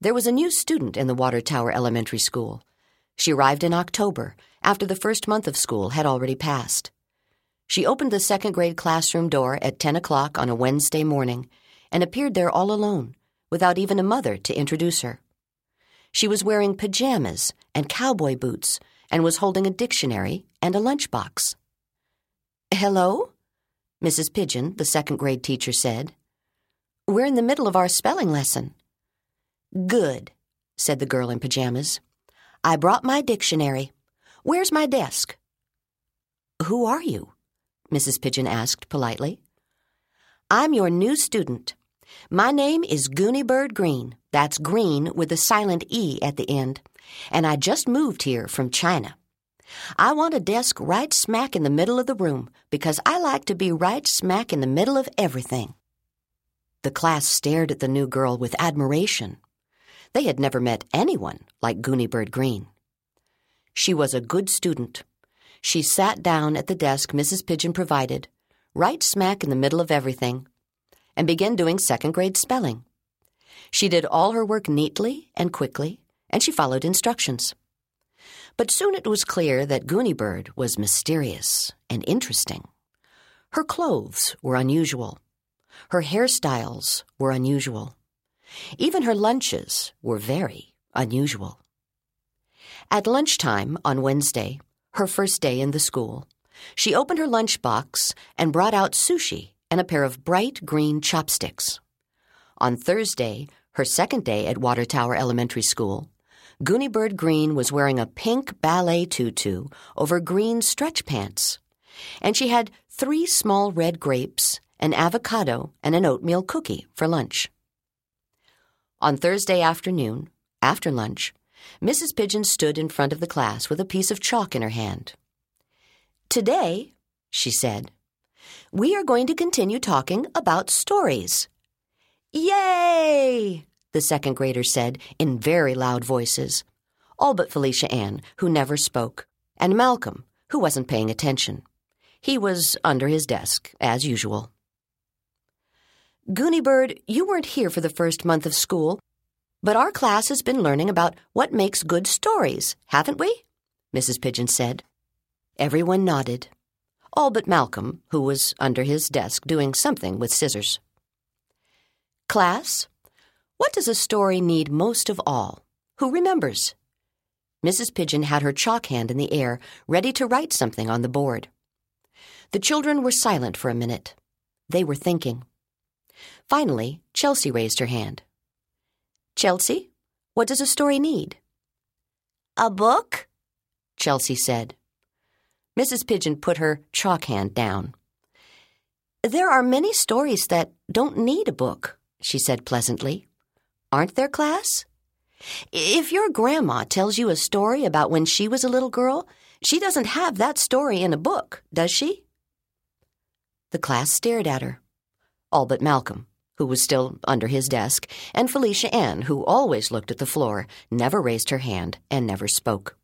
There was a new student in the Water Tower Elementary School. She arrived in October, after the first month of school had already passed. She opened the second-grade classroom door at 10 o'clock on a Wednesday morning and appeared there all alone, without even a mother to introduce her. She was wearing pajamas and cowboy boots and was holding a dictionary and a lunchbox. "Hello?" Mrs. Pigeon, the second-grade teacher, said. "We're in the middle of our spelling lesson." "Good," said the girl in pajamas. "I brought my dictionary. Where's my desk?" "Who are you?" Mrs. Pigeon asked politely. "I'm your new student. My name is Goonybird Green. That's green with a silent E at the end. And I just moved here from China. I want a desk right smack in the middle of the room because I like to be right smack in the middle of everything." The class stared at the new girl with admiration. They had never met anyone like Goonybird Green. She was a good student. She sat down at the desk Mrs. Pigeon provided, right smack in the middle of everything, and began doing second-grade spelling. She did all her work neatly and quickly, and she followed instructions. But soon it was clear that Goonybird was mysterious and interesting. Her clothes were unusual. Her hairstyles were unusual. Even her lunches were very unusual. At lunchtime on Wednesday, her first day in the school, she opened her lunchbox and brought out sushi and a pair of bright green chopsticks. On Thursday, her second day at Water Tower Elementary School, Goonybird Green was wearing a pink ballet tutu over green stretch pants, and she had 3 small red grapes, an avocado, and an oatmeal cookie for lunch. On Thursday afternoon, after lunch, Mrs. Pigeon stood in front of the class with a piece of chalk in her hand. "Today," she said, "we are going to continue talking about stories." "Yay!" the second graders said in very loud voices, all but Felicia Ann, who never spoke, and Malcolm, who wasn't paying attention. He was under his desk, as usual. "Goonybird, you weren't here for the first month of school, but our class has been learning about what makes good stories, haven't we?" Mrs. Pigeon said. Everyone nodded, all but Malcolm, who was under his desk doing something with scissors. "Class, what does a story need most of all? Who remembers?" Mrs. Pigeon had her chalk hand in the air, ready to write something on the board. The children were silent for a minute. They were thinking. Finally, Chelsea raised her hand. "Chelsea, what does a story need?" "A book," Chelsea said. Mrs. Pigeon put her chalk hand down. "There are many stories that don't need a book," she said pleasantly. "Aren't there, class? If your grandma tells you a story about when she was a little girl, she doesn't have that story in a book, does she?" The class stared at her, all but Malcolm, who was still under his desk, and Felicia Ann, who always looked at the floor, never raised her hand, and never spoke.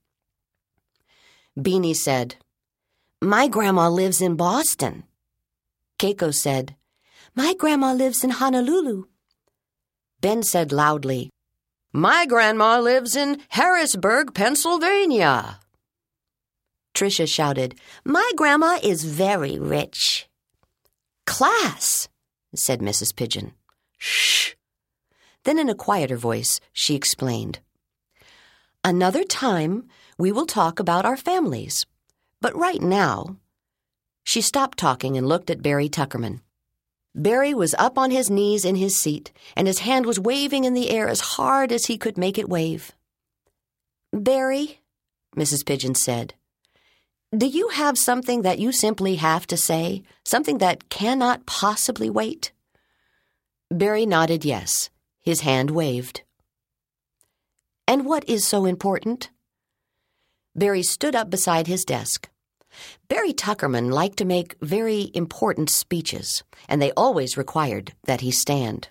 Beanie said, "My grandma lives in Boston." Keiko said, "My grandma lives in Honolulu." Ben said loudly, "My grandma lives in Harrisburg, Pennsylvania." Tricia shouted, "My grandma is very rich." "Class," said Mrs. Pigeon. "Shh." Then in a quieter voice, she explained, "Another time, we will talk about our families. But right now—" She stopped talking and looked at Barry Tuckerman. Barry was up on his knees in his seat, and his hand was waving in the air as hard as he could make it wave. "Barry," Mrs. Pigeon said, "do you have something that you simply have to say, something that cannot possibly wait?" Barry nodded yes. His hand waved. "And what is so important?" Barry stood up beside his desk. Barry Tuckerman liked to make very important speeches, and they always required that he stand.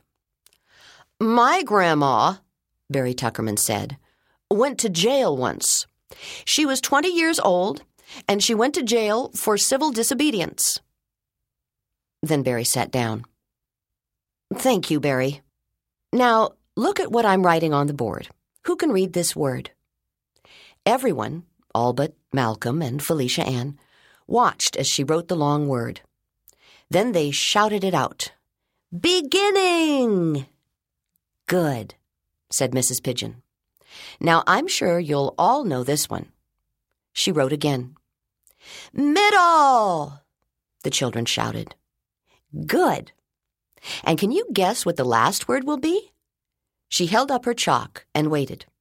"My grandma," Barry Tuckerman said, "went to jail once. She was 20 years old, and she went to jail for civil disobedience." Then Barry sat down. "Thank you, Barry. Now, Look at what I'm writing on the board. Who can read this word?" Everyone, all but Malcolm and Felicia Ann, watched as she wrote the long word. Then they shouted it out. "Beginning!" "Good," said Mrs. Pigeon. "Now I'm sure you'll all know this one." She wrote again. "Middle!" the children shouted. "Good. And can you guess what the last word will be?" She held up her chalk and waited.